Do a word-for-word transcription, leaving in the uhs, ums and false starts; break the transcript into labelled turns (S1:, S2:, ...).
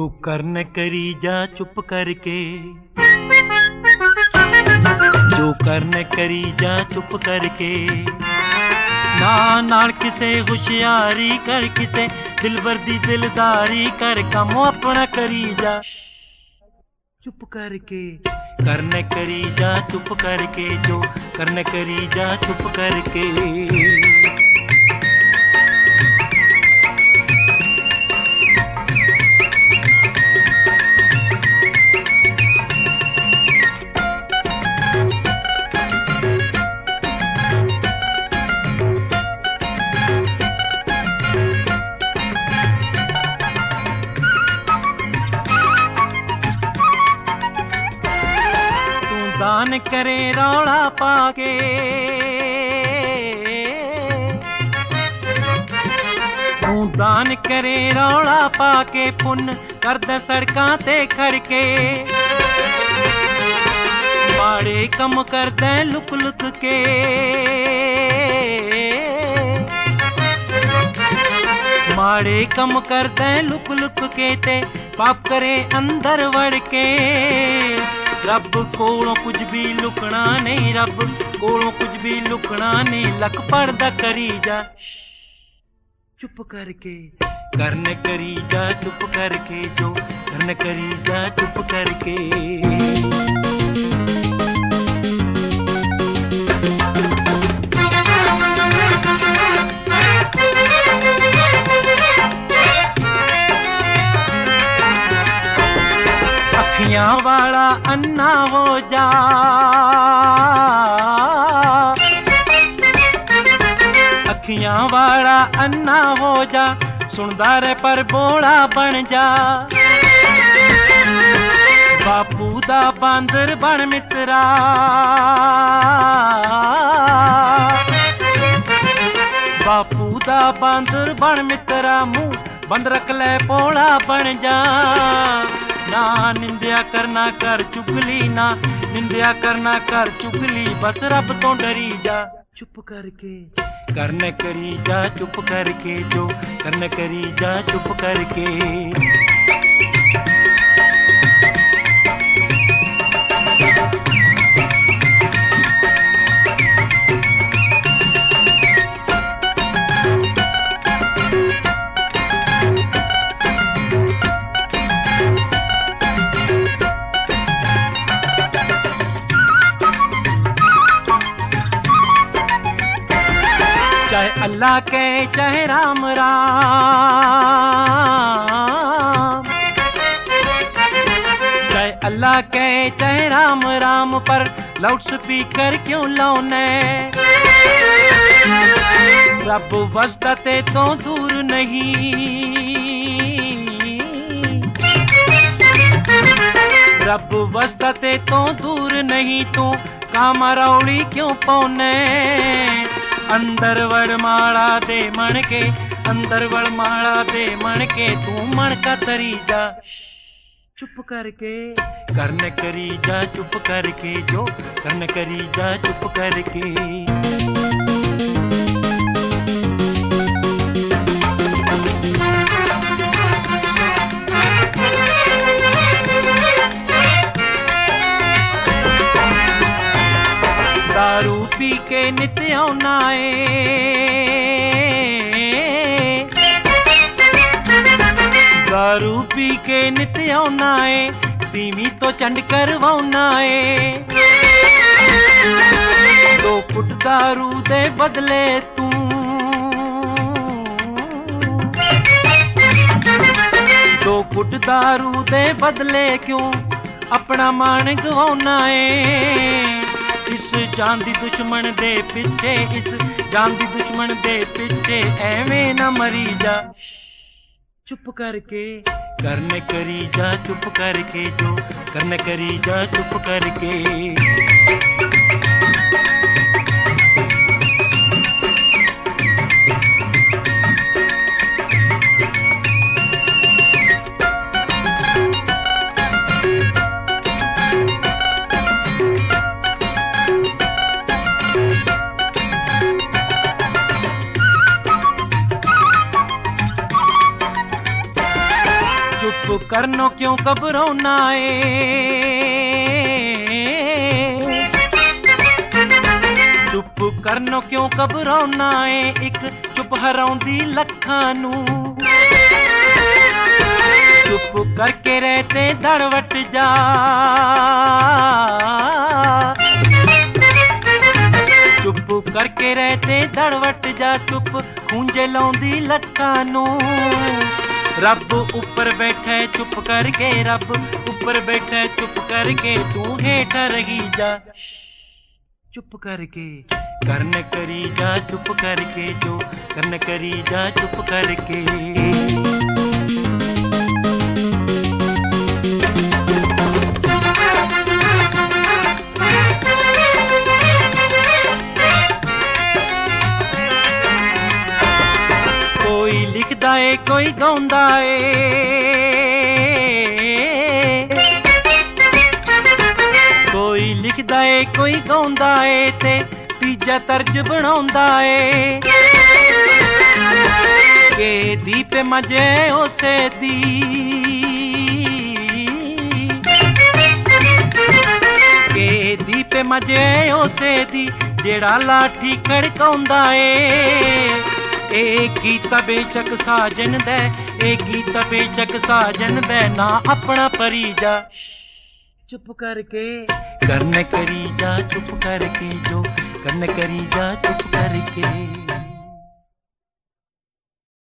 S1: जो करने करी जा चुप करके, जो करने करी जा चुप करके, ना नाल किसे होशियारी कर, किसे दिलबर दी दिलदारी कर, कम अपना करी जा चुप करके। करने करी जा चुप करके, जो करने करी जा चुप करके। दान करे रौला पाके, तू दान करे रौला पाके, पुन करद सड़कां ते खड़के, माड़े कम करद लुक लुक के, माड़े कम करद लुक लुक के, ते पाप करे अंदर वड़ के। रब कोलों कुछ भी लुकना नहीं, रब कोलों कुछ भी लुकना नहीं, लख पर्दा करी जा चुप करके। करने करी जा चुप करके, जो करने करी जा चुप करके। अखियां वाला अन्ना हो जा, अखियां वाला अन्ना हो जा, सुनदा रे पर बोला बन जा। बापू दा बांदर बन मित्रा, बापू दा बांदर बन मित्रा, मुंह बंद रख ले पोला बन जा। ना निंदिया करना कर चुगली, ना निंदिया करना कर चुगली, बस रब तो डरी जा चुप करके। करने करी जा चुप करके, जो करने करी जा चुप करके। चाहे अल्लाह के चाहे राम राम, चाहे अल्लाह के चाहे राम राम, पर लाउड स्पीकर क्यों लाउने। रब वसदा ते तो दूर नहीं, रब वसदा ते तो दूर नहीं, तू कामा रौली क्यों पौने। अंदर वड़ माड़ा दे मन के, अंदर वड़ माड़ा दे मन के, तू मन का तरी जा चुप करके। करने करी जा चुप करके, जो करने करी जा चुप करके। दारू पी के नित्य आना है, दारू पी के नित्य आना है, तीमी तो चंड करवाना है। दो फुट दारू दे बदले तू, दो फुट दारू दे बदले क्यों अपना मान गवाना है। इस जान दी दुश्मन दे पिछे, इस जान दी दुश्मन दे पिछे, एवें न मरी जा चुप करके। करने करी जा चुप करके, जो करने करी जा चुप करके। चुप करनो क्यों घबराना है, चुप करनो क्यों घबराना है, एक चुप हराउंदी लखां नूं। चुप करके रहते दड़वट जा, चुप करके रहते दड़वट जा, चुप खूंजे लाउंदी लखां नूं। रब ऊपर बैठे चुप करके, रब ऊपर बैठे चुप करके, तू हेठ रही जा चुप करके। करन करी जा चुप करके, जो करन करी जा चुप करके। कोई लिखदा है कोई गाउंदा है, कोई लिखदा है कोई गाउंदा है, ते तीजा तर्ज बनाउंदा है। के दीप मजे उसे दी, के दीप मजे उसे दी, जेड़ा लाठी खड़काउंदा है। ए गीत बेचक साजन दे, ए गीत बेचक साजन दे, ना अपना परी जा चुप करके। करन करी जा चुप करके, जो करन करी जा चुप करके।